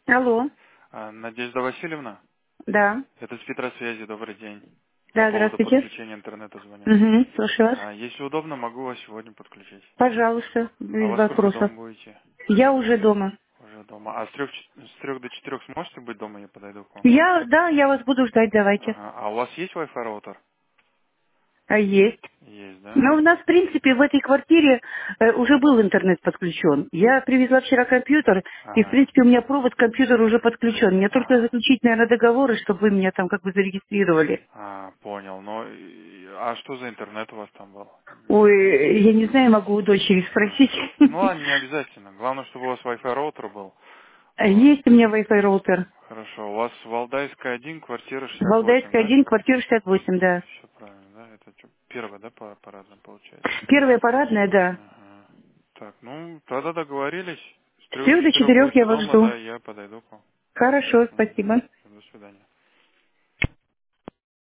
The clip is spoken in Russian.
Алло, Надежда Васильевна, да. это с Петросвязи, добрый день. По Да, поводу здравствуйте. подключения интернета звоню. Угу, слушаю вас. Если удобно, могу вас сегодня подключить. Пожалуйста, А без во сколько вопросов. дома будете? Я уже дома. Уже дома. А с трех до 4 сможете быть дома, я подойду к вам? Я вас буду ждать, давайте. Ага. А у вас есть Wi-Fi роутер? А есть. Есть, да? Но у нас, в принципе, в этой квартире уже был интернет подключен. Я привезла вчера компьютер, и, в Ага. принципе, у меня провод к компьютеру уже подключен. Мне только Ага. заключить, наверное, договоры, чтобы вы меня там как бы зарегистрировали. Понял. Но, а что за интернет у вас там был? Ой, я не знаю, могу у дочери спросить. Ну ладно, не обязательно. Главное, чтобы у вас Wi-Fi роутер был. Вот. Есть у меня Wi-Fi роутер. Хорошо. У вас Валдайская 1, квартира 68, Валдайская да? 1, квартира 68, да. Все правильно, да? Это первое, да, парадное получается? Первая парадная, да. Ага. Так, ну, тогда договорились. С трех до Все, до четырех 4 я будете вас дома, жду. да, я подойду к вам. Хорошо, Мгм. спасибо. До свидания.